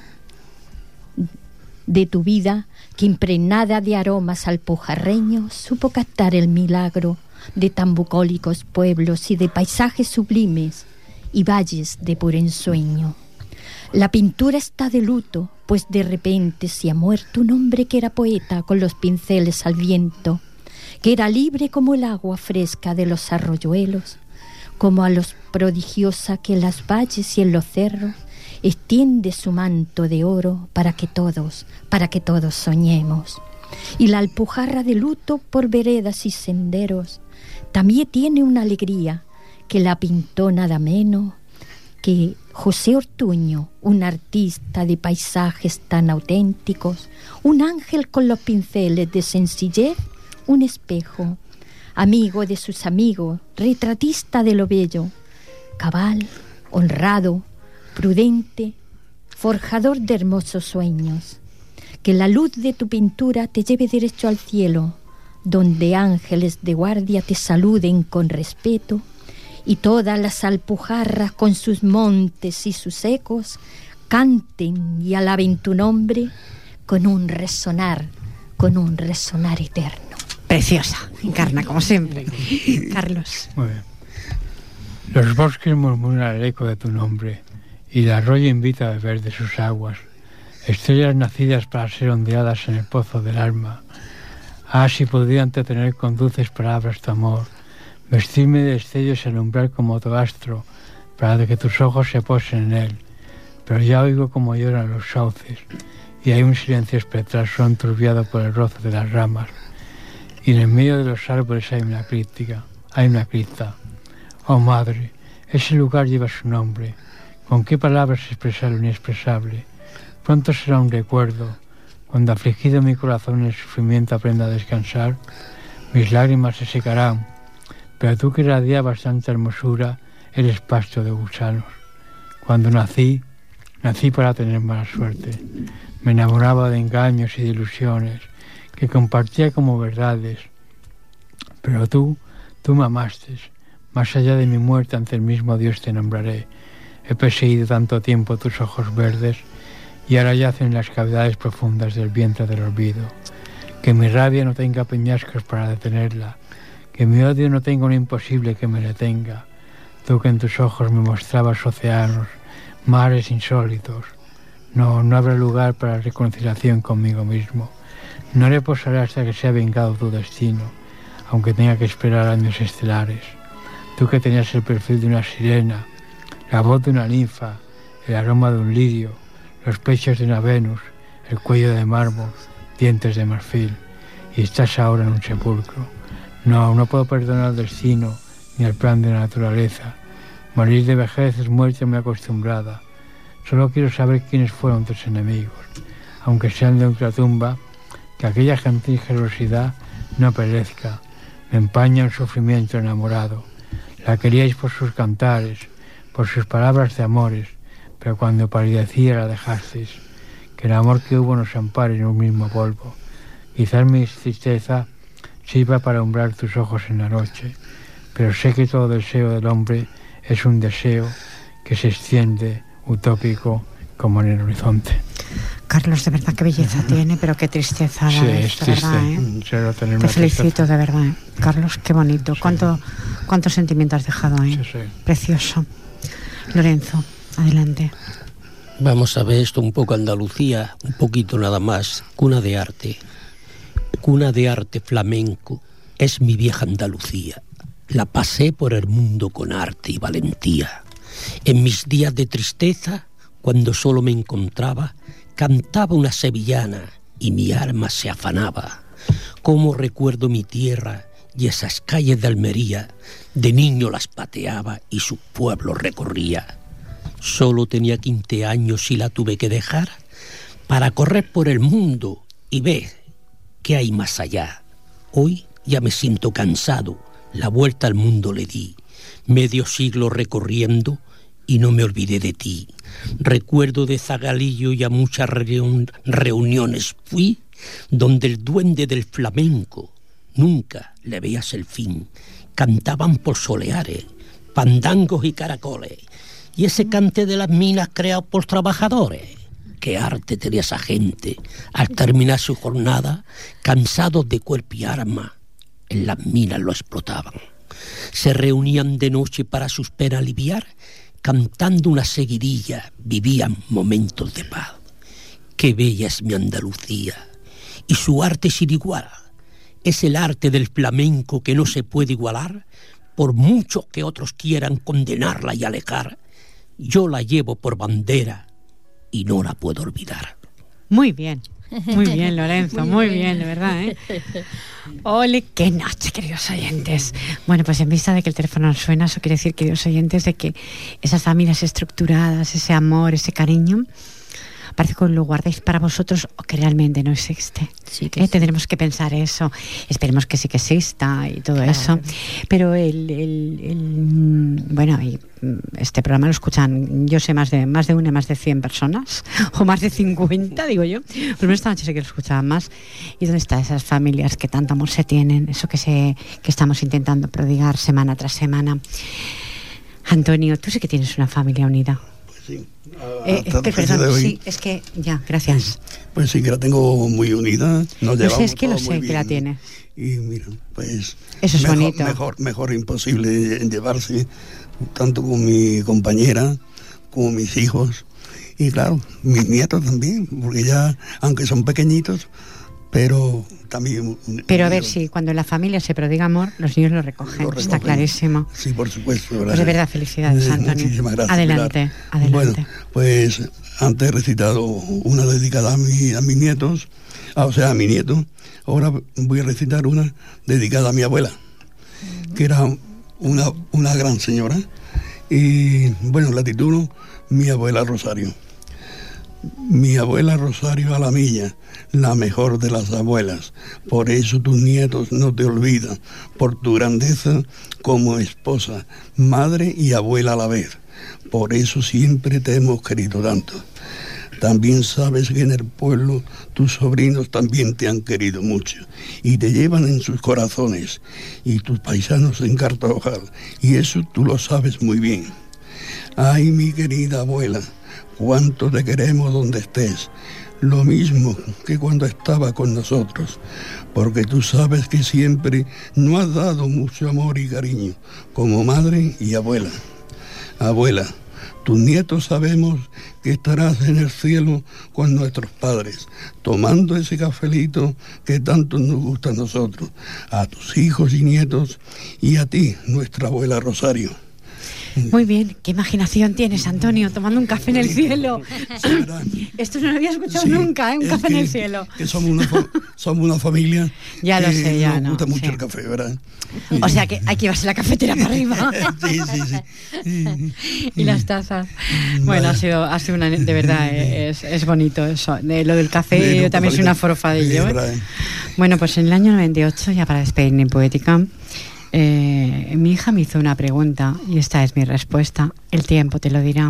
de tu vida que impregnada de aromas alpujarreños supo captar el milagro de tan bucólicos pueblos y de paisajes sublimes y valles de puro ensueño. La pintura está de luto, pues de repente se ha muerto un hombre que era poeta con los pinceles al viento, que era libre como el agua fresca de los arroyuelos, como a los prodigiosa que en las valles y en los cerros extiende su manto de oro para que todos, para que todos soñemos. Y la Alpujarra de luto por veredas y senderos también tiene una alegría que la pintó nada menos que José Ortuño, un artista de paisajes tan auténticos, un ángel con los pinceles de sencillez, un espejo, amigo de sus amigos, retratista de lo bello, cabal, honrado, prudente, forjador de hermosos sueños. Que la luz de tu pintura te lleve derecho al cielo, donde ángeles de guardia te saluden con respeto, y todas las Alpujarras con sus montes y sus ecos canten y alaben tu nombre con un resonar, con un resonar eterno. Preciosa, Encarna, como siempre. Carlos. Muy bien. Los bosques murmuran el eco de tu nombre y el arroyo invita a beber de sus aguas. Estrellas nacidas para ser ondeadas en el pozo del alma. Ah, si podría entretener con dulces palabras tu amor, vestirme de destellos y alumbrar como tu astro, para que tus ojos se posen en él. Pero ya oigo como lloran los sauces, y hay un silencio espectral enturbiado por el roce de las ramas. Y en el medio de los árboles hay una críptica, hay una cripta. Oh madre, ese lugar lleva su nombre. ¿Con qué palabras expresar lo inexpresable? Pronto será un recuerdo, cuando afligido mi corazón en el sufrimiento aprenda a descansar, mis lágrimas se secarán, pero tú que radiabas tanta hermosura, eres pasto de gusanos. Cuando nací, nací para tener mala suerte. Me enamoraba de engaños y de ilusiones, que compartía como verdades. Pero tú, tú me amaste. Más allá de mi muerte ante el mismo Dios te nombraré. He perseguido tanto tiempo tus ojos verdes y ahora yacen en las cavidades profundas del vientre del olvido. Que mi rabia no tenga peñascos para detenerla, que mi odio no tenga un imposible que me detenga. Tú que en tus ojos me mostrabas océanos, mares insólitos. No, no habrá lugar para reconciliación conmigo mismo. No reposaré hasta que sea vengado tu destino, aunque tenga que esperar años estelares. Tú que tenías el perfil de una sirena, la voz de una ninfa, el aroma de un lirio, los pechos de una Venus, el cuello de mármol, dientes de marfil, y estás ahora en un sepulcro. No, no puedo perdonar al destino ni al plan de la naturaleza. Morir de vejez es muerte muy acostumbrada. Solo quiero saber quiénes fueron tus enemigos, aunque sean de ultratumba, que aquella gentil generosidad no perezca. Me empaña un sufrimiento enamorado. La queríais por sus cantares, por sus palabras de amores, pero cuando palidecía la dejasteis. Que el amor que hubo nos ampare en un mismo polvo. Quizás mi tristeza sirva para alumbrar tus ojos en la noche, pero sé que todo deseo del hombre es un deseo que se extiende, utópico, como en el horizonte. Carlos, de verdad qué belleza tiene, pero qué tristeza. Sí, vez, es triste. Verdad, ¿eh? Será tener Te una felicito, tristeza. de verdad. ¿eh? Carlos, qué bonito. Sí. ¿Cuánto, cuánto sentimiento has dejado ahí? Sí, sí. Precioso. Lorenzo, adelante. Vamos a ver esto un poco Andalucía, un poquito nada más. Cuna de arte. Cuna de arte flamenco es mi vieja Andalucía. La pasé por el mundo con arte y valentía. En mis días de tristeza, cuando solo me encontraba, cantaba una sevillana y mi alma se afanaba. Cómo recuerdo mi tierra y esas calles de Almería de niño las pateaba y sus pueblos recorría. Solo tenía quince años y la tuve que dejar para correr por el mundo y ver qué hay más allá. Hoy ya me siento cansado, la vuelta al mundo le di, medio siglo recorriendo y no me olvidé de ti. Recuerdo de Zagalillo y a muchas reun- reuniones fui, donde el duende del flamenco nunca le veías el fin. Cantaban por soleares, pandangos y caracoles, y ese cante de las minas creado por trabajadores. Qué arte tenía esa gente al terminar su jornada, cansados de cuerpo y arma, en las minas lo explotaban. Se reunían de noche para sus penas aliviar, cantando una seguidilla, vivían momentos de paz. Qué bella es mi Andalucía, y su arte sin igual. Es el arte del flamenco que no se puede igualar, por mucho que otros quieran condenarla y alejar. Yo la llevo por bandera y no la puedo olvidar. Muy bien, muy bien, Lorenzo, muy, muy bien, de verdad, ¿eh? Ole, qué noche, queridos oyentes. Bueno, pues en vista de que el teléfono no suena, eso quiere decir, queridos oyentes, de que esas familias estructuradas, ese amor, ese cariño, parece que lo guardéis para vosotros o que realmente no existe. Sí que ¿Eh? sí. Tendremos que pensar eso. Esperemos que sí que exista y todo Claro. eso. Pero el, el, el bueno, y este programa lo escuchan, yo sé, más de más de una, más de cien personas o más de cincuenta, digo yo. Pero esta noche sé que lo escuchaban más. ¿Y dónde están esas familias que tanto amor se tienen? Eso que se que estamos intentando prodigar semana tras semana. Antonio, tú sí que tienes una familia unida. Sí. Eh, es que, perdón, sí, es que ya, gracias. Pues sí, que la tengo muy unida. Nos Lo sé, es llevamos que lo todo sé muy que bien. la tiene. Y mira, pues Eso es mejor, bonito. Mejor, mejor imposible en llevarse, tanto con mi compañera como mis hijos. Y claro, mis nietos también, porque ya, aunque son pequeñitos, pero también... Pero a ver, si cuando la familia se prodiga amor, los niños lo recogen, Lo recogen. está clarísimo. Sí, por supuesto. ¿verdad? Pues de verdad, felicidades, Eh, Antonio. Muchísimas gracias. Adelante, Pilar. adelante. Bueno, pues antes he recitado una dedicada a, mi, a mis nietos, ah, o sea, a mi nieto. Ahora voy a recitar una dedicada a mi abuela, que era una, una gran señora. Y bueno, la titulo Mi abuela Rosario. Mi abuela Rosario Alamilla, la mejor de las abuelas. Por eso tus nietos no te olvidan, por tu grandeza como esposa, madre y abuela a la vez. Por eso siempre te hemos querido tanto. También sabes que en el pueblo tus sobrinos también te han querido mucho y te llevan en sus corazones, y tus paisanos en Cartagena, y eso tú lo sabes muy bien. Ay, mi querida abuela, cuánto te queremos donde estés, lo mismo que cuando estaba con nosotros, porque tú sabes que siempre nos has dado mucho amor y cariño, como madre y abuela. Abuela, tus nietos sabemos que estarás en el cielo con nuestros padres, tomando ese cafelito que tanto nos gusta a nosotros, a tus hijos y nietos, y a ti, nuestra abuela Rosario. Muy bien, qué imaginación tienes, Antonio, tomando un café en el cielo. Sí, ¿verdad? Esto no lo había escuchado Sí, nunca, ¿eh? Un es café que, en el cielo. Que somos una, fa- somos una familia Ya lo que sé, ya, nos no, gusta mucho sí. el café, ¿verdad? O sea que hay que llevarse la cafetera para arriba. Sí, sí, sí. Y las tazas. Bueno, ha sido, ha sido una, de verdad, eh, es, es bonito eso. De lo del café, Sí, yo no, también soy una forofa de sí, ello. ¿eh? verdad, ¿eh? Bueno, pues en el año noventa y ocho, ya para despedirme en Poética, eh, mi hija me hizo una pregunta y esta es mi respuesta. El tiempo te lo dirá.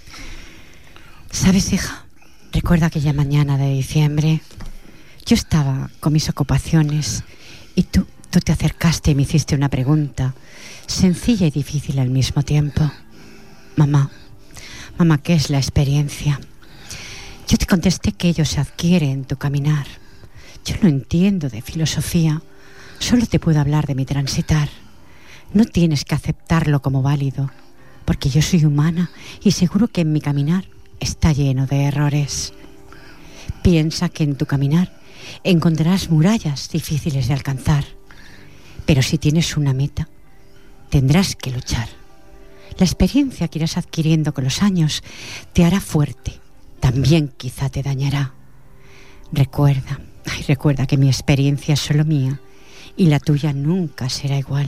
¿Sabes, hija? Recuerdo aquella mañana de diciembre. Yo estaba con mis ocupaciones y tú, tú te acercaste y me hiciste una pregunta sencilla y difícil al mismo tiempo. Mamá, mamá, ¿qué es la experiencia? Yo te contesté que ello se adquiere en tu caminar. Yo no entiendo de filosofía, solo te puedo hablar de mi transitar. No tienes que aceptarlo como válido, porque yo soy humana y seguro que en mi caminar está lleno de errores. Piensa que en tu caminar encontrarás murallas difíciles de alcanzar, pero si tienes una meta, tendrás que luchar. La experiencia que irás adquiriendo con los años te hará fuerte, también quizá te dañará. Recuerda, ay, recuerda que mi experiencia es solo mía y la tuya nunca será igual.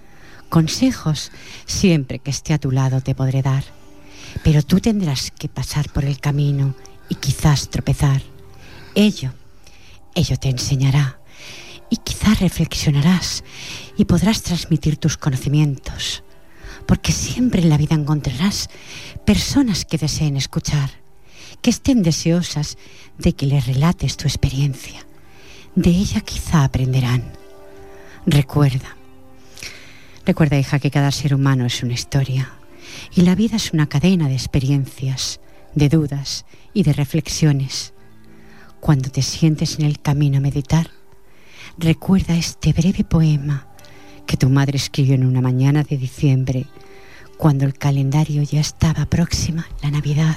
Consejos siempre que esté a tu lado te podré dar, pero tú tendrás que pasar por el camino y quizás tropezar. Ello, ello te enseñará y quizás reflexionarás y podrás transmitir tus conocimientos, porque siempre en la vida encontrarás personas que deseen escuchar, que estén deseosas de que les relates tu experiencia. De ella quizá aprenderán. Recuerda, recuerda, hija, que cada ser humano es una historia y la vida es una cadena de experiencias, de dudas y de reflexiones. Cuando te sientes en el camino a meditar, recuerda este breve poema que tu madre escribió en una mañana de diciembre, cuando el calendario ya estaba próxima, la Navidad.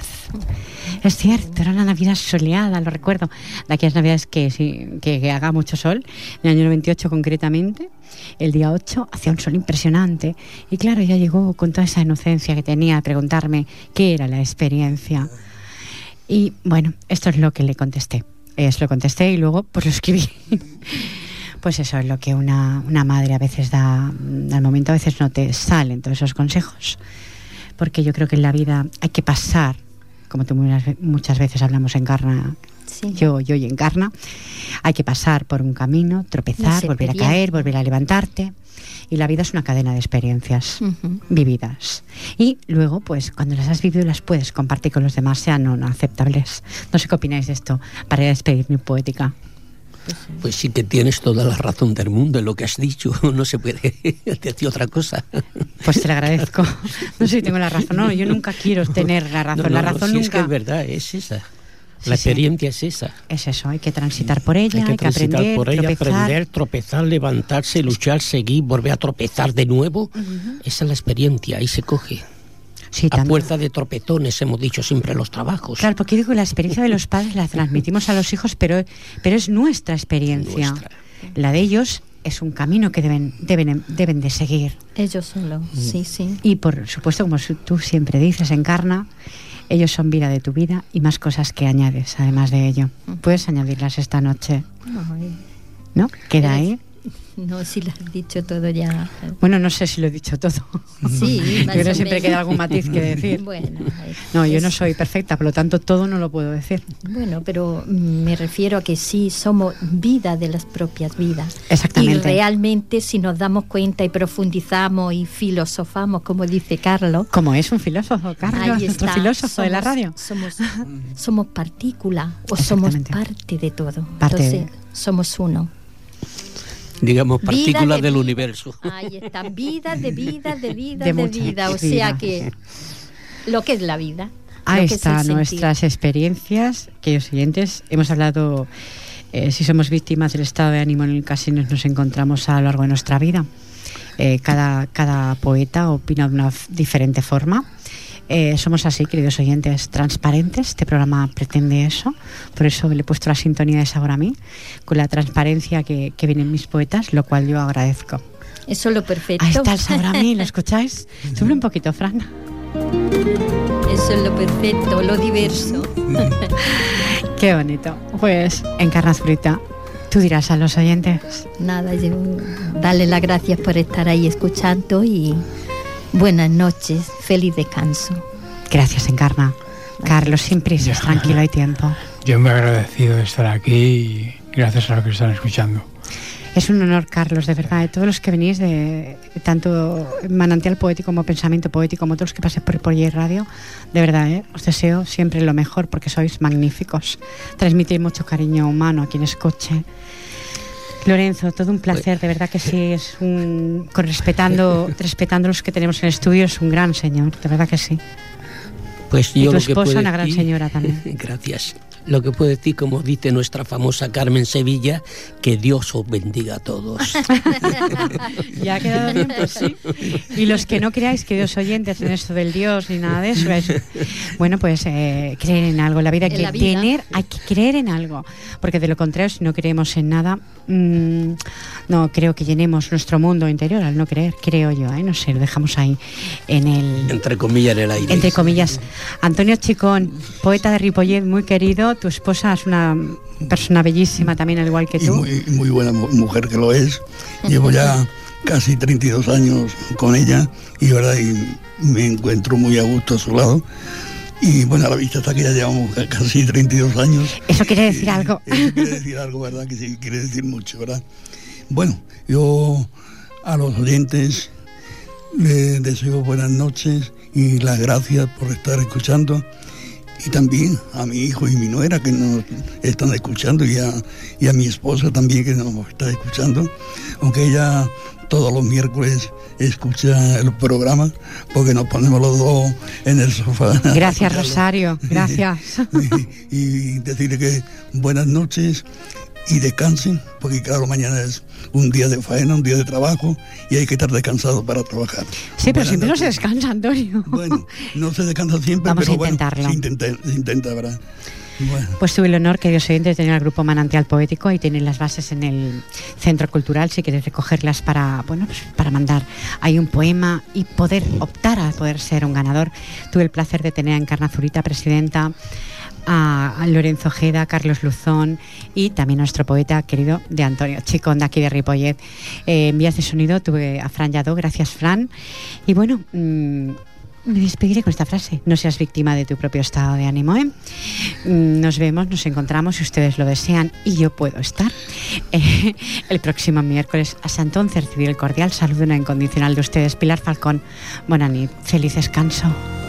Es cierto, era una Navidad soleada, lo recuerdo. De aquellas Navidades que, sí, que, que haga mucho sol, en el año noventa y ocho concretamente, el día ocho hacía un sol impresionante. Y claro, ella llegó con toda esa inocencia que tenía a preguntarme qué era la experiencia. Y bueno, esto es lo que le contesté. Es lo contesté y luego pues lo escribí. Pues eso es lo que una, una madre a veces da, al momento a veces no te salen todos esos consejos, porque yo creo que en la vida hay que pasar, como tú muchas veces hablamos Encarna, sí. yo, yo y Encarna, hay que pasar por un camino, tropezar, volver a caer, volver a levantarte, y la vida es una cadena de experiencias uh-huh. vividas, y luego pues cuando las has vivido las puedes compartir con los demás, sean o no aceptables. No sé qué opináis de esto, para despedir mi poética. Pues sí que tienes toda la razón del mundo en lo que has dicho, no se puede decir otra cosa. Pues te lo agradezco. No sé si tengo la razón, no, yo nunca quiero tener la razón, no, no, la razón no, si nunca... es que es verdad, es esa, sí, la experiencia sí. es esa. Es eso, hay que transitar por ella, hay que, hay que aprender, por ella, tropezar. aprender, tropezar, levantarse, luchar, seguir, volver a tropezar de nuevo, uh-huh. esa es la experiencia, ahí se coge. Sí, a fuerza de tropezones, hemos dicho siempre en los trabajos. Claro, porque digo que la experiencia de los padres la transmitimos a los hijos, pero, pero es nuestra experiencia. Nuestra. La de ellos es un camino que deben, deben, deben de seguir. Ellos solo, mm. sí, sí. Y por supuesto, como tú siempre dices, Encarna, ellos son vida de tu vida y más cosas que añades, además de ello. Mm. Puedes añadirlas esta noche. Ay. ¿No? Queda ahí. No, si lo has dicho todo ya. Bueno, no sé si lo he dicho todo. Sí, más Pero o siempre menos. Queda algún matiz que decir. Bueno, no, yo no soy perfecta, por lo tanto todo no lo puedo decir. Bueno, pero me refiero a que sí somos vida de las propias vidas. Exactamente. Y realmente si nos damos cuenta y profundizamos y filosofamos, como dice Carlos. Como es un filósofo, Carlos, nuestro filósofo somos, de la radio. Somos, somos partícula o somos parte de todo. Parte Entonces, de... somos uno. Digamos, partículas del vida. universo. Ahí están, vida de vida, de vida, de, de mucha vida. O vida. sea que lo que es la vida. Ahí están nuestras experiencias, queridos oyentes. Hemos hablado, eh, si somos víctimas del estado de ánimo en el que nos, nos encontramos a lo largo de nuestra vida. Eh, cada, cada poeta opina de una f- diferente forma. Eh, somos así, queridos oyentes, transparentes. Este programa pretende eso. Por eso le he puesto la sintonía de sabor a mí, con la transparencia que, que vienen mis poetas, lo cual yo agradezco. Eso es lo perfecto. Ahí está el sabor a mí, ¿lo escucháis? Sube un poquito, Fran. Eso es lo perfecto, lo diverso. Qué bonito. Pues, Encarna Zurita, tú dirás a los oyentes. Nada, yo darle las gracias por estar ahí escuchando y buenas noches, feliz descanso. Gracias, Encarna. Carlos, sin prisas, tranquilo, hay tiempo. Yo me he agradecido de estar aquí y gracias a los que están escuchando. Es un honor, Carlos, de verdad, de todos los que venís, de tanto Manantial Poético como Pensamiento Poético, como todos los que paséis por Ripollé Radio, de verdad, ¿eh? Os deseo siempre lo mejor porque sois magníficos. Transmitís mucho cariño humano a quien escuche. Lorenzo, todo un placer, de verdad que sí, es un, con respetando, respetando los que tenemos en el estudio, es un gran señor, de verdad que sí. Pues yo y tu lo esposa, que puedo una gran decir, señora también. Gracias. Lo que puedo decir, como dice nuestra famosa Carmen Sevilla, que Dios os bendiga a todos. Ya ha quedado bien, pues sí. Y los que no creáis, queridos oyentes, en esto del Dios ni nada de eso, es, bueno, pues eh, creer en algo. La vida hay que vida. tener, hay que creer en algo, porque de lo contrario, si no creemos en nada, mmm, no creo que llenemos nuestro mundo interior al no creer, creo yo, ¿eh? No sé, lo dejamos ahí en el... Entre comillas, en el aire. Entre comillas. Antonio Chicón, poeta de Ripollet, muy querido. Tu esposa es una Persona bellísima también, al igual que y tú. Muy, muy buena mujer que lo es. Llevo ya casi treinta y dos años con ella y, ¿verdad? Y me encuentro muy a gusto a su lado. Y bueno, a la vista está que ya llevamos casi treinta y dos años. Eso quiere decir algo. Eso quiere decir algo, ¿verdad? Que sí, quiere decir mucho, ¿verdad? Bueno, yo a los oyentes les deseo buenas noches y las gracias por estar escuchando. Y también a mi hijo y mi nuera que nos están escuchando y a, y a mi esposa también que nos está escuchando, aunque ella todos los miércoles escucha el programa porque nos ponemos los dos en el sofá. Gracias, Rosario, gracias. Y, y decirle que buenas noches y descansen, porque claro, mañana es un día de faena, un día de trabajo y hay que estar descansado para trabajar. Sí, pero siempre no se descansa, Antonio. Bueno, no se descansa siempre, Vamos pero a intentarlo. Bueno, se intenta, se intenta, ¿verdad? Bueno. Pues tuve el honor, queridos oyentes, de tener al grupo Manantial Poético. Ahí tienen las bases en el Centro Cultural, si quieres recogerlas para, bueno, pues para mandar ahí un poema y poder optar a poder ser un ganador. Tuve el placer de tener a Encarna Zurita, presidenta, a, a Lorenzo Ojeda, a Carlos Luzón y también a nuestro poeta querido de Antonio Chicón, de aquí de Ripollet. Eh, en vías de sonido tuve a Fran Lladó, gracias Fran. Y bueno, mmm, me despediré con esta frase: no seas víctima de tu propio estado de ánimo, ¿eh? Nos vemos, nos encontramos, si ustedes lo desean y yo puedo estar, eh, el próximo miércoles. Hasta entonces, recibir el cordial saludo no incondicional de ustedes, Pilar Falcón. Buena nit, feliz descanso.